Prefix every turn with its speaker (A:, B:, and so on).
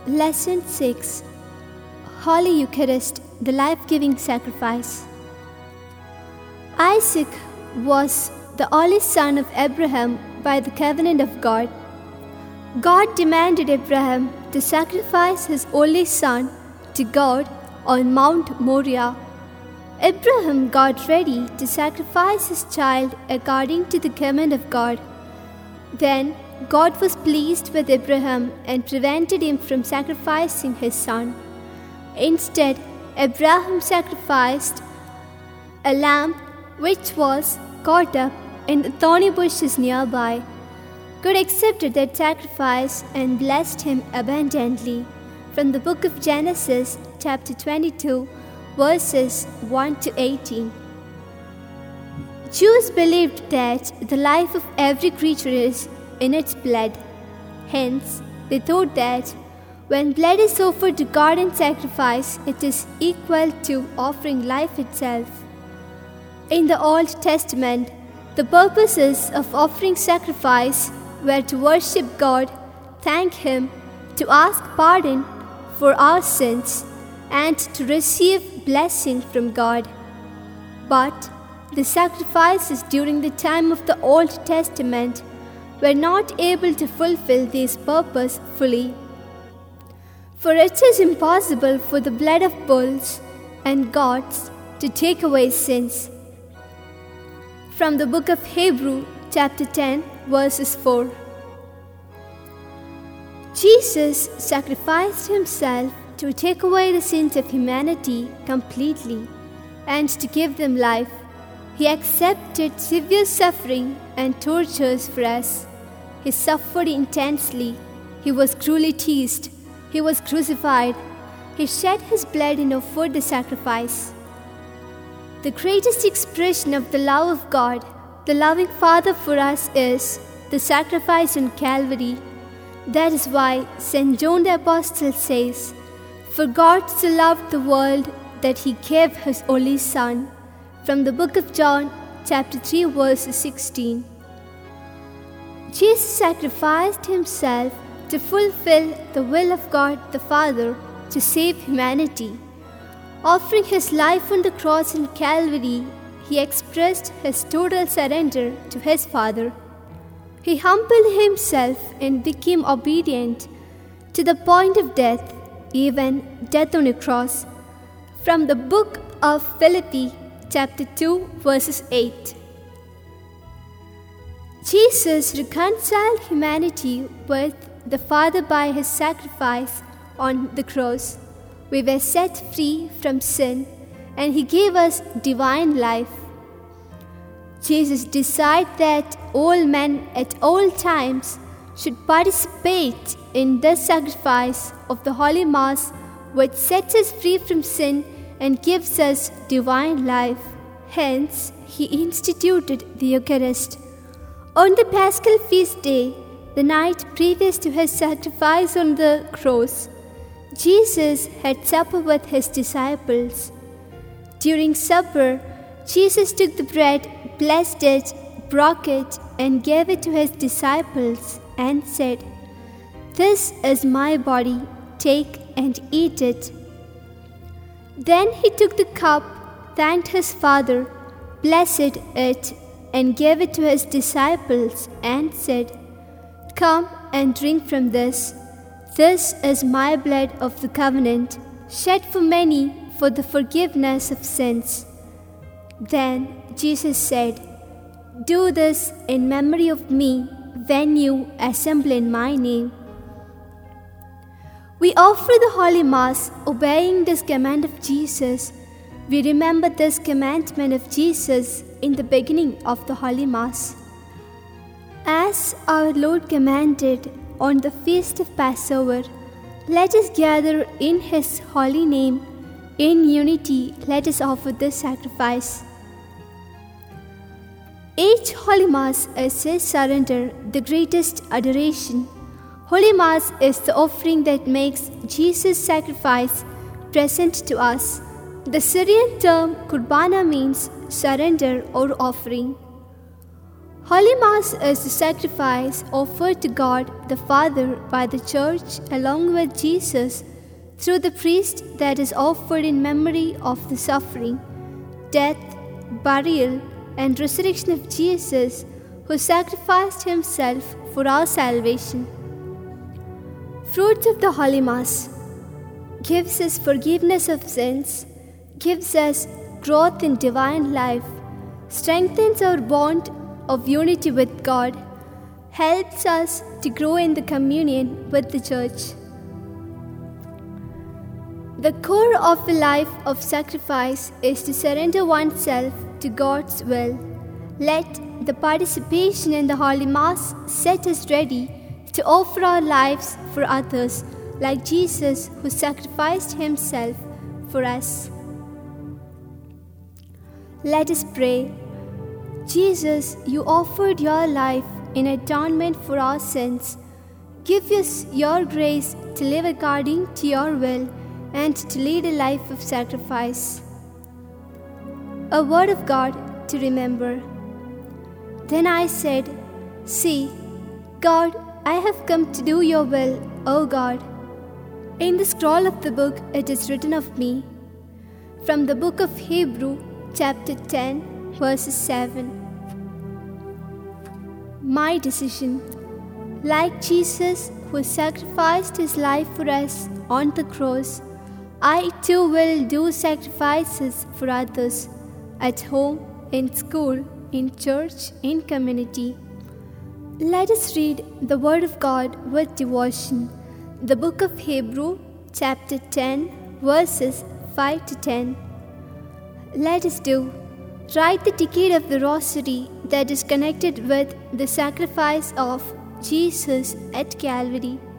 A: Lesson 6. Holy Eucharist, the life-giving sacrifice. Isaac was the only son of Abraham by the covenant of God. God demanded Abraham to sacrifice his only son to God on Mount Moriah. Abraham got ready to sacrifice his child according to the command of God. Then God was pleased with Abraham and prevented him from sacrificing his son. Instead, Abraham sacrificed a lamb which was caught up in the thorny bushes nearby. God accepted that sacrifice and blessed him abundantly. From the book of Genesis, chapter 22, verses 1 to 18. Jews believed that the life of every creature is in its blood. Hence, they thought that when blood is offered to God in sacrifice, it is equal to offering life itself. In the Old Testament, the purposes of offering sacrifice were to worship God, thank Him, to ask pardon for our sins, and to receive blessing from God. But the sacrifices during the time of the Old Testament were not able to fulfill this purpose fully. For it is impossible for the blood of bulls and goats to take away sins. From the book of Hebrews, chapter 10, verses 4. Jesus sacrificed himself to take away the sins of humanity completely and to give them life. He accepted severe suffering and tortures for us. He suffered intensely. He was cruelly teased. He was crucified. He shed his blood and offered the sacrifice. The greatest expression of the love of God, the loving Father for us, is the sacrifice on Calvary. That is why St. John the Apostle says, "For God so loved the world that He gave His only Son." From the book of John, chapter 3, verse 16. Jesus sacrificed Himself to fulfill the will of God the Father to save humanity. Offering His life on the cross in Calvary, He expressed His total surrender to His Father. He humbled Himself and became obedient to the point of death, even death on a cross. From the book of Philippians, chapter 2, verses 8. Jesus reconciled humanity with the Father by His sacrifice on the cross. We were set free from sin, and He gave us divine life. Jesus decided that all men at all times should participate in the sacrifice of the Holy Mass, which sets us free from sin and gives us divine life. Hence, He instituted the Eucharist. On the Paschal feast day, the night previous to His sacrifice on the cross, Jesus had supper with His disciples. During supper, Jesus took the bread, blessed it, broke it, and gave it to His disciples and said, "This is my body, take and eat it." Then He took the cup, thanked His Father, blessed it, and gave it to His disciples and said, "Come and drink from this. This is my blood of the covenant, shed for many for the forgiveness of sins." Then Jesus said, "Do this in memory of me when you assemble in my name." We offer the Holy Mass obeying this command of Jesus. We remember this commandment of Jesus in the beginning of the Holy Mass. As our Lord commanded on the feast of Passover, let us gather in His holy name. In unity, let us offer this sacrifice. Each Holy Mass is His surrender, the greatest adoration. Holy Mass is the offering that makes Jesus' sacrifice present to us. The Syrian term Qurbana means surrender or offering. Holy Mass is the sacrifice offered to God the Father by the Church along with Jesus through the priest that is offered in memory of the suffering, death, burial, and resurrection of Jesus, who sacrificed himself for our salvation. Fruits of the Holy Mass gives us forgiveness of sins, gives us growth in divine life, strengthens our bond of unity with God, helps us to grow in the communion with the Church. The core of a life of sacrifice is to surrender oneself to God's will. Let the participation in the Holy Mass set us ready to offer our lives for others, like Jesus, who sacrificed himself for us. Let us pray. Jesus, you offered your life in atonement for our sins. Give us your grace to live according to your will and to lead a life of sacrifice. A word of God to remember. Then I said, "See, God, I have come to do your will, O God." In the scroll of the book it is written of me. From the book of Hebrews, chapter 10, verses 7. My decision. Like Jesus, who sacrificed his life for us on the cross, I too will do sacrifices for others, at home, in school, in church, in community. Let us read the Word of God with devotion. The book of Hebrews, chapter 10, verses 5 to 10. Let us do. Write the ticket of the Rosary that is connected with the sacrifice of Jesus at Calvary.